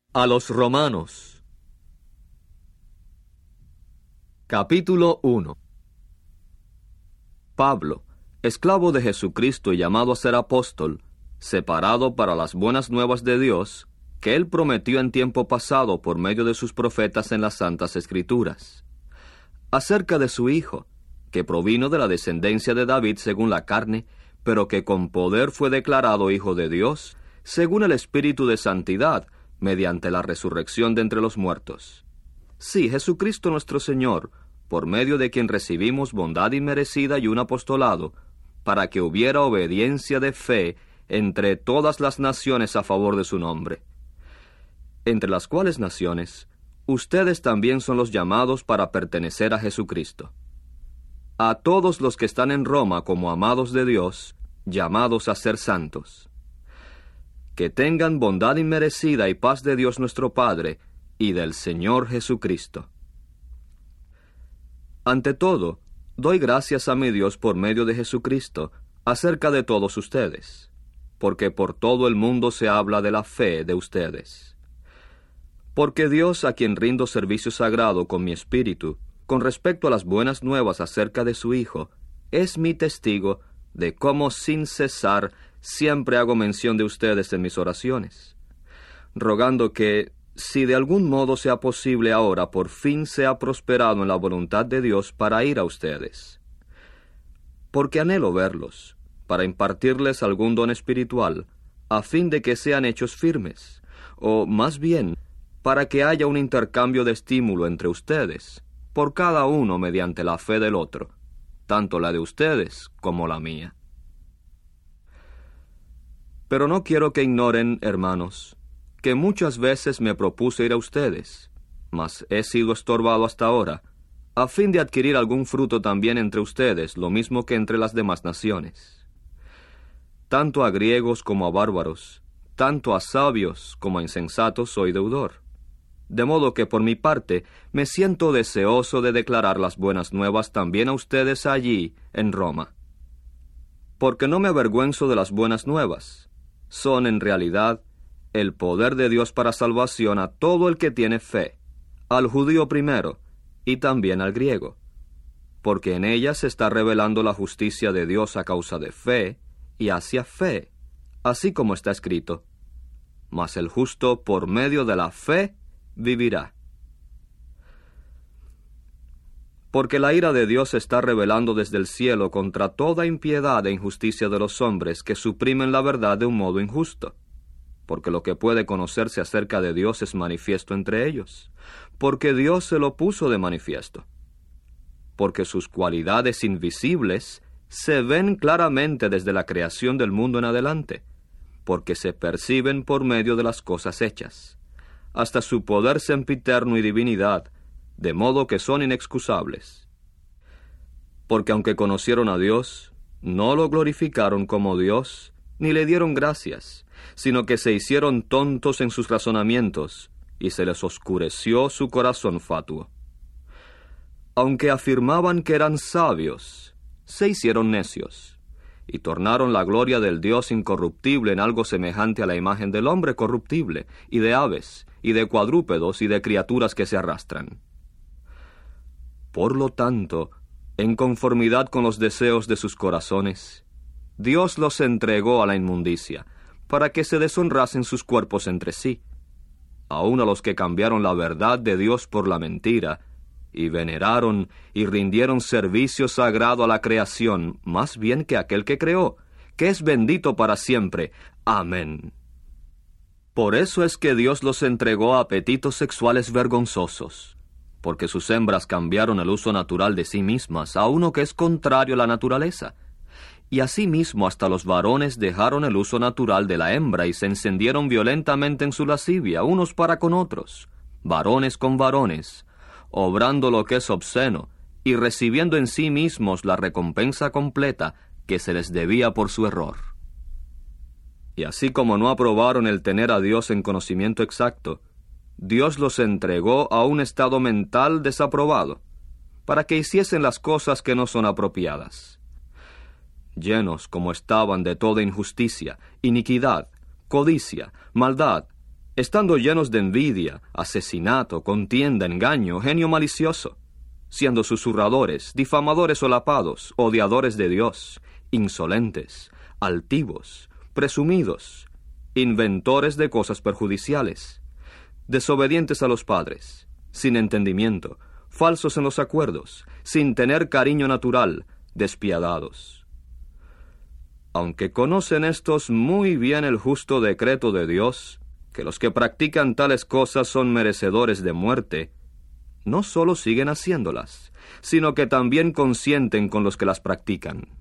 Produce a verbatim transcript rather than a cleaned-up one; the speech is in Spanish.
A los Romanos. Capítulo uno. Pablo, esclavo de Jesucristo y llamado a ser apóstol, separado para las buenas nuevas de Dios, que Él prometió en tiempo pasado por medio de sus profetas en las Santas Escrituras, acerca de su Hijo, que provino de la descendencia de David según la carne, pero que con poder fue declarado Hijo de Dios, según el Espíritu de Santidad, mediante la resurrección de entre los muertos. Sí, Jesucristo nuestro Señor, por medio de quien recibimos bondad inmerecida y un apostolado, para que hubiera obediencia de fe entre todas las naciones a favor de su nombre. Entre las cuales naciones, ustedes también son los llamados para pertenecer a Jesucristo. A todos los que están en Roma como amados de Dios, llamados a ser santos. Que tengan bondad inmerecida y paz de Dios nuestro Padre y del Señor Jesucristo. Ante todo, doy gracias a mi Dios por medio de Jesucristo acerca de todos ustedes, porque por todo el mundo se habla de la fe de ustedes. Porque Dios, a quien rindo servicio sagrado con mi espíritu, con respecto a las buenas nuevas acerca de su Hijo, es mi testigo de cómo sin cesar siempre hago mención de ustedes en mis oraciones, rogando que, si de algún modo sea posible ahora, por fin sea prosperado en la voluntad de Dios para ir a ustedes. Porque anhelo verlos, para impartirles algún don espiritual, a fin de que sean hechos firmes, o más bien, para que haya un intercambio de estímulo entre ustedes, por cada uno mediante la fe del otro, tanto la de ustedes como la mía. Pero no quiero que ignoren, hermanos, que muchas veces me propuse ir a ustedes, mas he sido estorbado hasta ahora, a fin de adquirir algún fruto también entre ustedes, lo mismo que entre las demás naciones. Tanto a griegos como a bárbaros, tanto a sabios como a insensatos soy deudor. De modo que por mi parte me siento deseoso de declarar las buenas nuevas también a ustedes allí, en Roma. Porque no me avergüenzo de las buenas nuevas. Son, en realidad, el poder de Dios para salvación a todo el que tiene fe, al judío primero, y también al griego. Porque en ellas se está revelando la justicia de Dios a causa de fe, y hacia fe, así como está escrito: mas el justo por medio de la fe vivirá. Porque la ira de Dios se está revelando desde el cielo contra toda impiedad e injusticia de los hombres que suprimen la verdad de un modo injusto. Porque lo que puede conocerse acerca de Dios es manifiesto entre ellos, porque Dios se lo puso de manifiesto. Porque sus cualidades invisibles se ven claramente desde la creación del mundo en adelante, porque se perciben por medio de las cosas hechas, hasta su poder sempiterno y divinidad, de modo que son inexcusables. Porque aunque conocieron a Dios, no lo glorificaron como Dios, ni le dieron gracias, sino que se hicieron tontos en sus razonamientos, y se les oscureció su corazón fatuo. Aunque afirmaban que eran sabios, se hicieron necios, y tornaron la gloria del Dios incorruptible en algo semejante a la imagen del hombre corruptible, y de aves, y de cuadrúpedos, y de criaturas que se arrastran. Por lo tanto, en conformidad con los deseos de sus corazones, Dios los entregó a la inmundicia, para que se deshonrasen sus cuerpos entre sí, aun a los que cambiaron la verdad de Dios por la mentira, y veneraron y rindieron servicio sagrado a la creación, más bien que aquel que creó, que es bendito para siempre. Amén. Por eso es que Dios los entregó a apetitos sexuales vergonzosos, porque sus hembras cambiaron el uso natural de sí mismas a uno que es contrario a la naturaleza. Y asimismo hasta los varones dejaron el uso natural de la hembra y se encendieron violentamente en su lascivia, unos para con otros, varones con varones, obrando lo que es obsceno, y recibiendo en sí mismos la recompensa completa que se les debía por su error. Y así como no aprobaron el tener a Dios en conocimiento exacto, Dios los entregó a un estado mental desaprobado, para que hiciesen las cosas que no son apropiadas. Llenos como estaban de toda injusticia, iniquidad, codicia, maldad, estando llenos de envidia, asesinato, contienda, engaño, genio malicioso, siendo susurradores, difamadores solapados, odiadores de Dios, insolentes, altivos, presumidos, inventores de cosas perjudiciales, desobedientes a los padres, sin entendimiento, falsos en los acuerdos, sin tener cariño natural, despiadados. Aunque conocen estos muy bien el justo decreto de Dios, que los que practican tales cosas son merecedores de muerte, no solo siguen haciéndolas, sino que también consienten con los que las practican.